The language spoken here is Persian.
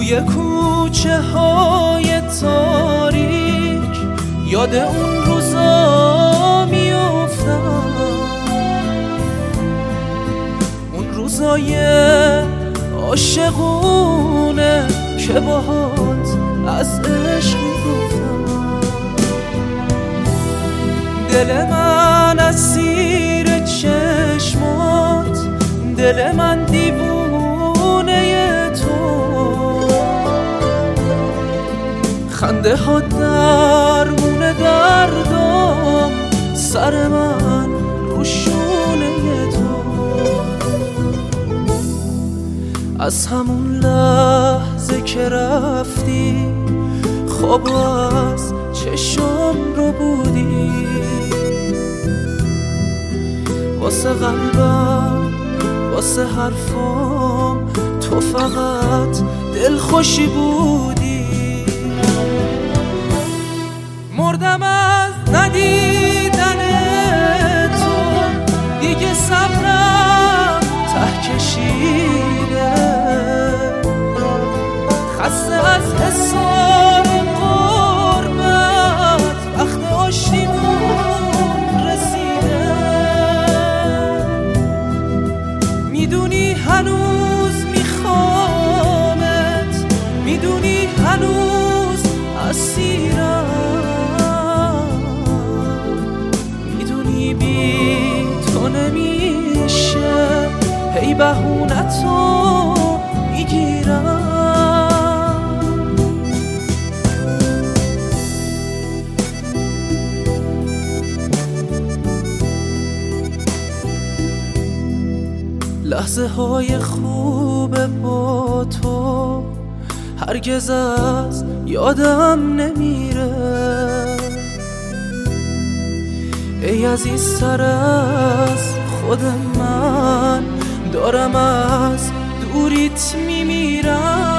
توی کوچه های تاریک یاد اون روزا میافتم، اون روزای عاشقونه که باهات از عشق میگفتم. دل من اسیر چشمات، دل من دیوونه تو، خنده ها درمون دردم، سر من رو شونه تو. از همون لحظه که رفتی خواب از چشم رو بودی، واسه قلبم واسه حرفم تو فقط دلخوشی بودی. مردم از ندیدن تو، دیگه صبرم ته کشیده، خسته از حسار غربت وقت آشتیمون رسیده. میدونی هنوز میخوامت، میدونی هنوز اسیرم، میدونی بی تو نمیشه، هی بهونتو میگیرم. لحظه های خوب با تو هرگز از یادم نمیره، ای عزیزتر از خود من دارم از دوریت میمیرم.